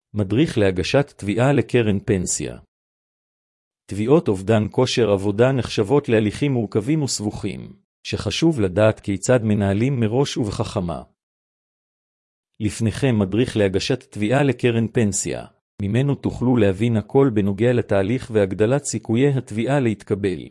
מדריך להגשת תביעה לקרן פנסיה. תביעות אובדן כושר עבודה נחשבות להליכים מורכבים וסבוכים, שחשוב לדעת כיצד מנהלים מראש ובחכמה. לפניכם מדריך להגשת תביעה לקרן פנסיה, ממנו תוכלו להבין הכל בנוגע לתהליך והגדלת סיכויי התביעה להתקבל.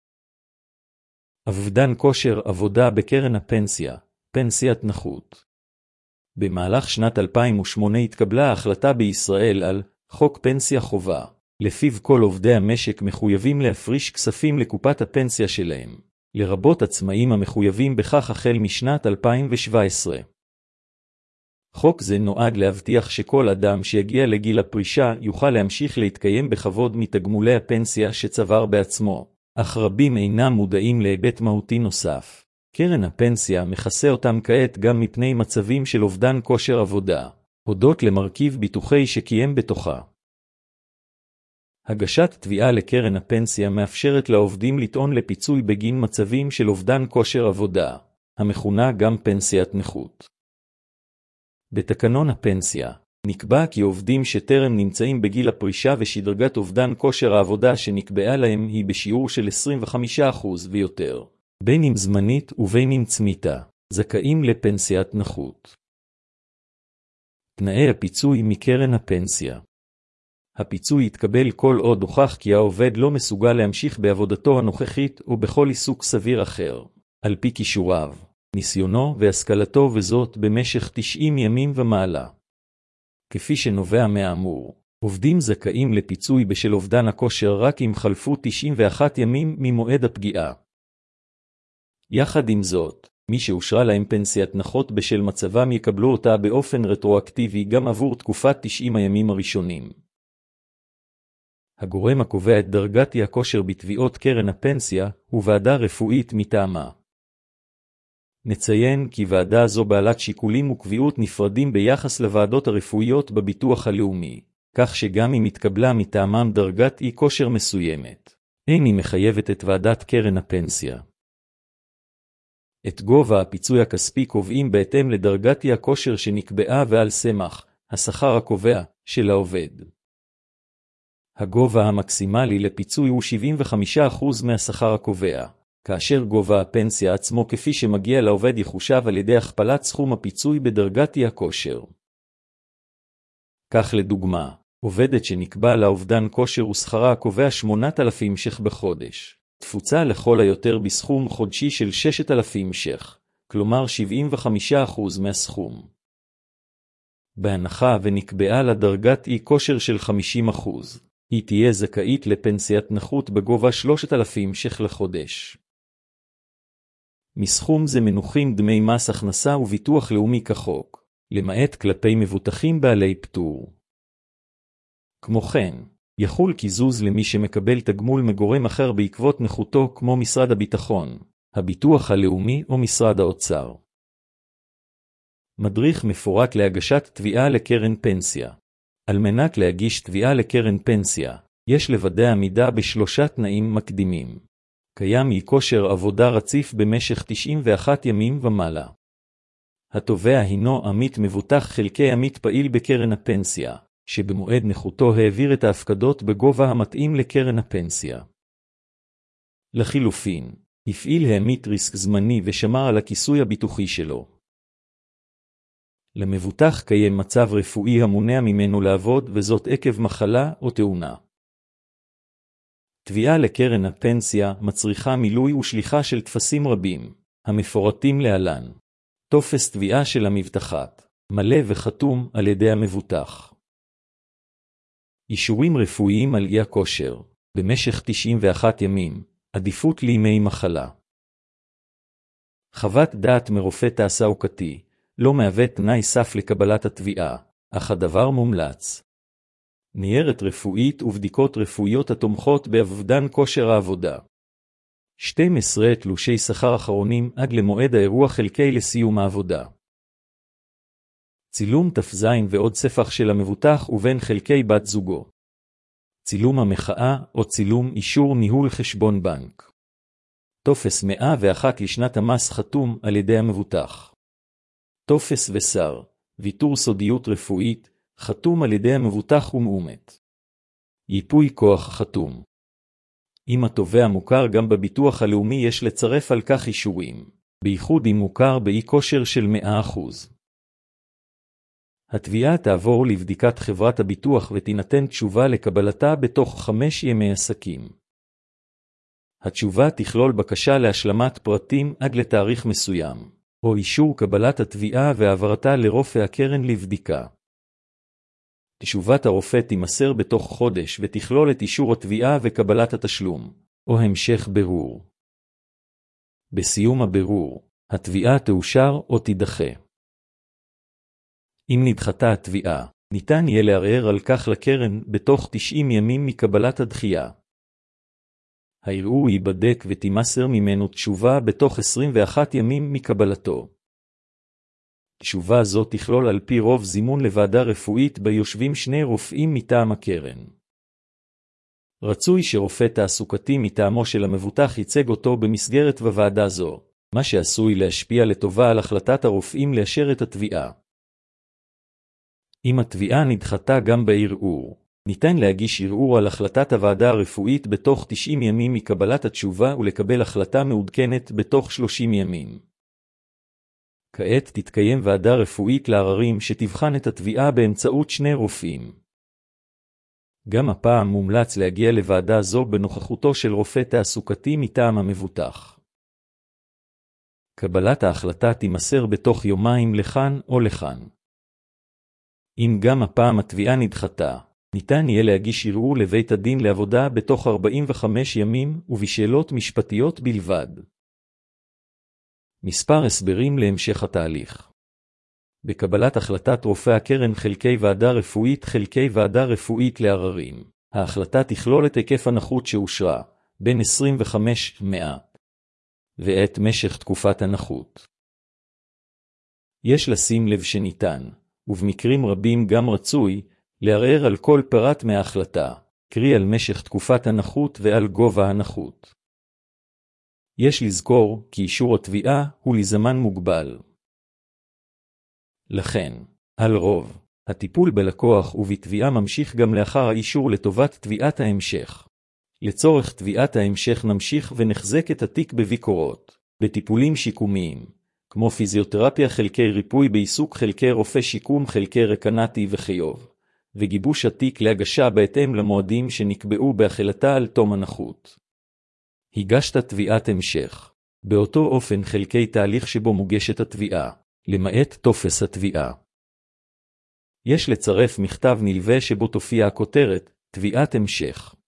אובדן כושר עבודה בקרן הפנסיה, פנסיית נכות. במהלך שנת 2008 התקבלה ההחלטה בישראל על חוק פנסיה חובה, לפיו כל עובדי המשק מחויבים להפריש כספים לקופת הפנסיה שלהם, לרבות עצמאים המחויבים בכך החל משנת 2017. חוק זה נועד להבטיח שכל אדם שיגיע לגיל הפרישה יוכל להמשיך להתקיים בכבוד מתגמולי הפנסיה שצבר בעצמו, אך רבים אינם מודעים להיבט מהותי נוסף. קרן הפנסיה מכסה אותם כעת גם מפני מצבים של אובדן כושר עבודה, הודות למרכיב ביטוחי שקיים בתוכה. הגשת תביעה לקרן הפנסיה מאפשרת לעובדים לטעון לפיצוי בגין מצבים של אובדן כושר עבודה, המכונה גם פנסיית נכות. בתקנון הפנסיה נקבע כי עובדים שטרם נמצאים בגיל הפרישה ושדרגת אובדן כושר העבודה שנקבעה להם היא בשיעור של 25% ויותר, בין אם זמנית ובין אם צמיתה, זכאים לפנסיית נכות. תנאי הפיצוי מקרן הפנסיה. הפיצוי יתקבל כל עוד הוכח כי העובד לא מסוגל להמשיך בעבודתו הנוכחית או בכל עיסוק סביר אחר, על פי כישוריו, ניסיונו והשכלתו, וזאת במשך 90 ימים ומעלה. כפי שנובע מהאמור, עובדים זכאים לפיצוי בשל אובדן הכושר רק אם חלפו 91 ימים ממועד הפגיעה. יחד עם זאת, מי שאושרה להם פנסיית נכות בשל מצבם יקבלו אותה באופן רטרואקטיבי גם עבור תקופת 90 הימים הראשונים. הגורם הקובע את דרגת הכושר בתביעות קרן הפנסיה הוא ועדה רפואית מטעמה. נציין כי ועדה זו בעלת שיקולים וקביעות נפרדים ביחס לוועדות הרפואיות בביטוח הלאומי, כך שגם אם התקבלה מטעמם דרגת כושר מסוימת, אין היא מחייבת את ועדת קרן הפנסיה. את גובה הפיצוי הכספי קובעים בהתאם לדרגת הכושר שנקבעה ועל סמך השכר הקובע של העובד. הגובה המקסימלי לפיצוי הוא 75% מהשכר הקובע, כאשר גובה הפנסיה עצמו כפי שמגיע לעובד יחושב על ידי הכפלת סכום הפיצוי בדרגת הכושר. כך לדוגמה, עובדת שנקבע לאובדן כושר ושכרה הקובע 8,000 ש"ח בחודש, תפוצה לכל היותר בסכום חודשי של 6,000 ש"ח, כלומר 75% מהסכום. בהנחה ונקבעה לדרגת כושר של 50%, היא תהיה זכאית לפנסיית נכות בגובה 3,000 ש"ח לחודש. מסכום זה מנוחים דמי מס הכנסה וביטוח לאומי כחוק, למעט כלפי מבוטחים בעלי פטור. כמו כן, יחול קיזוז למי שמקבל תגמול מגורם אחר בעקבות נכותו כמו משרד הביטחון, הביטוח הלאומי או משרד האוצר. מדריך מפורט להגשת תביעה לקרן פנסיה. על מנת להגיש תביעה לקרן פנסיה, יש לוודא עמידה בשלושה תנאים מקדימים. קיים כושר עבודה רציף במשך 91 ימים ומעלה. התובע הינו עמית מבוטח חלקי עמית פעיל בקרן הפנסיה, שבמועד נכותו העביר את ההפקדות בגובה המתאים לקרן הפנסיה. לחילופין, הפעיל העמית ריסק זמני ושמר על הכיסוי הביטוחי שלו. למבוטח קיים מצב רפואי המונע ממנו לעבוד, וזאת עקב מחלה או תאונה. תביעה לקרן הפנסיה מצריכה מילוי ושליחה של טפסים רבים, המפורטים להלן. טופס תביעה של המבטחת, מלא וחתום על ידי המבוטח. אישורים רפואיים על הכושר, במשך 91 ימים, עדיפות לימי מחלה. חוות דעת מרופא תעסוקתי, לא מהווה תנאי סף לקבלת התביעה, אך הדבר מומלץ. ניירת רפואית ובדיקות רפואיות התומכות באובדן כושר העבודה. 12 תלושי שכר אחרונים עד למועד האירוע חלקי לסיום העבודה. צילום תפזין ועוד ספח של המבוטח ובין חלקי בת זוגו. צילום המחאה או צילום אישור ניהול חשבון בנק. טופס 101 לשנת המס חתום על ידי המבוטח. טופס ושר, ויתור סודיות רפואית, חתום על ידי המבוטח ומאומת. ייפוי כוח חתום. אם התובע מוכר גם בביטוח הלאומי יש לצרף על כך אישורים, בייחוד אם מוכר באי כושר של 100%. התביעה תעבור לבדיקת חברת הביטוח ותינתן תשובה לקבלתה בתוך 5 ימי עסקים. התשובה תכלול בקשה להשלמת פרטים עד לתאריך מסוים, או אישור קבלת התביעה והעברתה לרופא הקרן לבדיקה. תשובת הרופא תימסר בתוך חודש ותכלול את אישור התביעה וקבלת התשלום, או המשך בירור. בסיום הבירור, התביעה תאושר או תידחה. אם נדחתה התביעה, ניתן יהיה לערער על כך לקרן בתוך 90 ימים מקבלת הדחייה. הערעור ייבדק ותימסר ממנו תשובה בתוך 21 ימים מקבלתו. תשובה זו תכלול על פי רוב זימון לוועדה רפואית בה יושבים 2 רופאים מטעם הקרן. רצוי שרופא תעסוקתי מטעמו של המבוטח ייצג אותו במסגרת בוועדה זו, מה שעשוי להשפיע לטובה על החלטת הרופאים לאשר את התביעה. אם התביעה נדחתה גם בערעור, ניתן להגיש ערעור על החלטת הוועדה הרפואית בתוך 90 ימים מקבלת התשובה ולקבל החלטה מעודכנת בתוך 30 ימים. כעת תתקיים ועדה רפואית לערערים שתבחן את התביעה באמצעות 2 רופאים. גם הפעם מומלץ להגיע לוועדה זו בנוכחותו של רופא תעסוקתי מטעם המבוטח. קבלת ההחלטה תימסר בתוך יומיים לכאן או לכאן. אם גם הפעם התביעה נדחתה, ניתן יהיה להגיש ערעור לבית הדין לעבודה בתוך 45 ימים ובשאלות משפטיות בלבד. מספר הסברים להמשך התהליך. בקבלת החלטת רופא הקרן חלקי ועדה רפואית חלקי ועדה רפואית לערערים. ההחלטה תכלול את היקף הנכות שאושרה, בין 25-100, ואת משך תקופת הנכות. יש לשים לב שניתן, ובמקרים רבים גם רצוי, לערער על כל פרט מההחלטה, קרי על משך תקופת הנכות ועל גובה הנכות. יש לזכור כי אישור התביעה הוא לזמן מוגבל. לכן, על רוב, הטיפול בלקוח ובתביעה ממשיך גם לאחר האישור לטובת תביעת ההמשך. לצורך תביעת ההמשך נמשיך ונחזק את התיק בביקורות, בטיפולים שיקומיים, כמו פיזיותרפיה חלקי ריפוי בעיסוק חלקי רופא שיקום חלקי רקנטי וחיוב, וגיבוש התיק להגשה בהתאם למועדים שנקבעו בהחלטה על תום הנכות. הגשת תביעת המשך. באותו אופן חלקי תהליך שבו מוגשת התביעה, למעט טופס התביעה. יש לצרף מכתב נלווה שבו תופיע הכותרת, תביעת המשך.